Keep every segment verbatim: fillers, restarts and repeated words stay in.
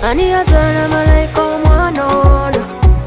Ani azana malaika omwana ono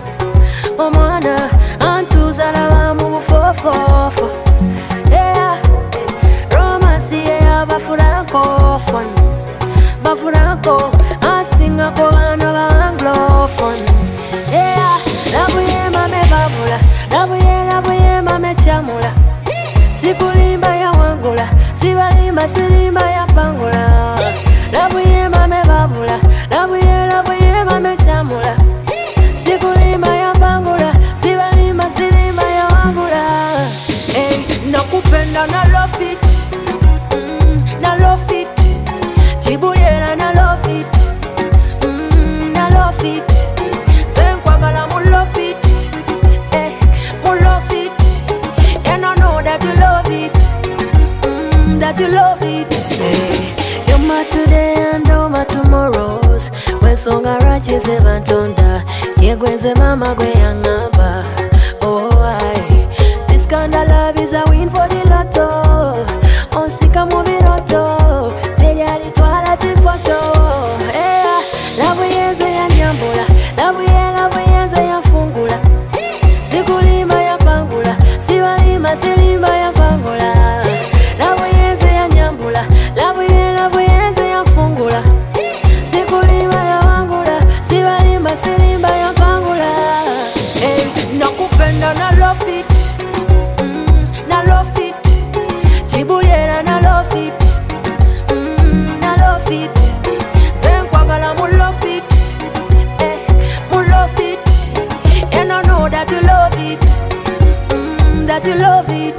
omwana antuzala bamu bufofofo yeah. Romance ya bafrancophone bafranco asinga ko bana ba anglophone yeah. Labuye mame babula labuye labuye mame chamula sikulimba ya wangula sibalimba silimba ya pangula labuye mame babula labuye labuye mame chamula sikulimba ya pangula sibalimba silimba ya wangula hey, nakupenda na love it mm, na love it chibulera na love it mm, na love it senkwagala mu love it eh, mu love it and I know that you love it mm, that you love it hey. You're my today and all my tomorrows when song araches evantonda yegwenze mama gwe yangamba oh I this kind of love is a win for the lotto onsika mu biroto telyali twala tifoto yeah. Love yenze yanyambula love ye love yenze yafungula sikulimba ya pangula sibalima silimba ya pangula love yenze yanyambula love ye love yenze yafungula sikulimba ya wangula sibalima silimba ya pangula hey, nakupenda na love it mm, na love it chibulera na love it mm, na love it senkwagala mu love it eh, mu love it and I know that you love it mm, that you love it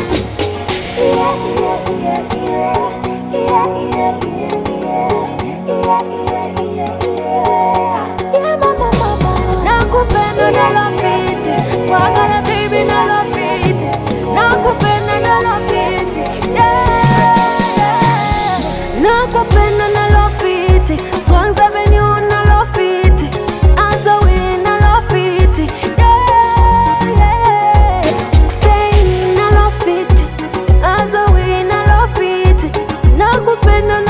yeah, yeah, yeah, yeah. Yeah, yeah, yeah, yeah. Yeah, yeah, yeah, yeah. Yeah, mama, mama. Nakupenda na love it. Wagala baby na love it. Nakupenda na love it. Yeah. Nakupenda na love it. Swans Avenue na love it. Azawi na love it. Yeah, yeah. Say na love it. Azawi na love it. Nakupenda